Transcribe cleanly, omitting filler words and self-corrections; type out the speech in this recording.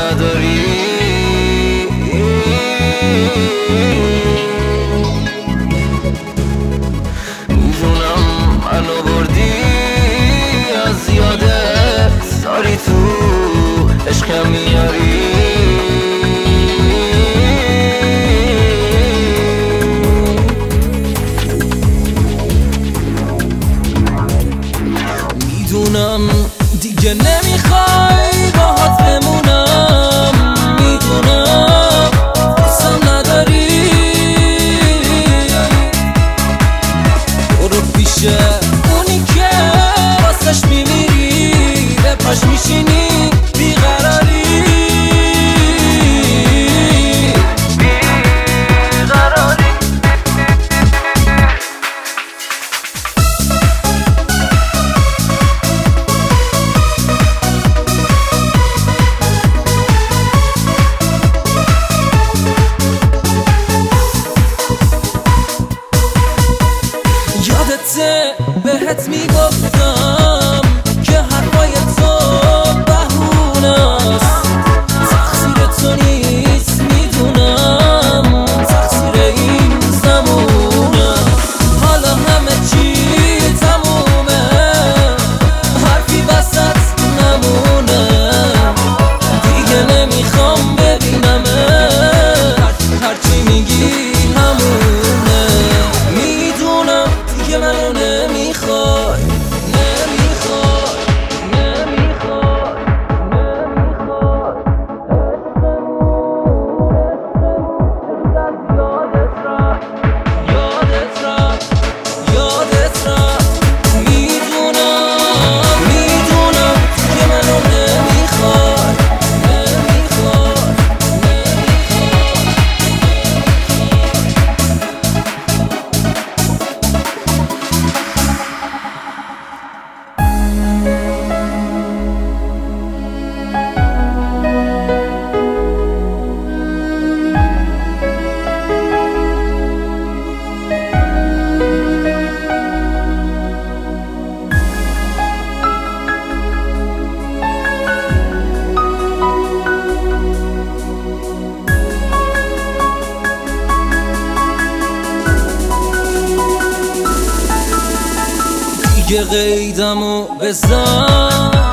نداری. میدونم منو بردی از یادت، داری تو عشقم میاری. میدونم دیگه نمیخوای باهات بمونم، میدونم دوستم نداری. برو پیش اونی که واسش میمیری، به پاش میشینی بیقراری. یادته بهت میگفتم که حرفای تو بهونست، تقصیر تو نیست میدونم، تقصیر این زمونه. حالا همه چی تمومه، حرفی وسط نمونه. دیگه نمیخوام ببینمت، هرچی میگی همونه. میدونم دیگه منو نمیخوای، نمیخوای، نمیخوای، نمیخوای. یادت رفت، یادت رفت، یادت رفت. میدونم، میدونم دیگه منو نمیخوای، نمیخوای، دیگه قیدمو بزن.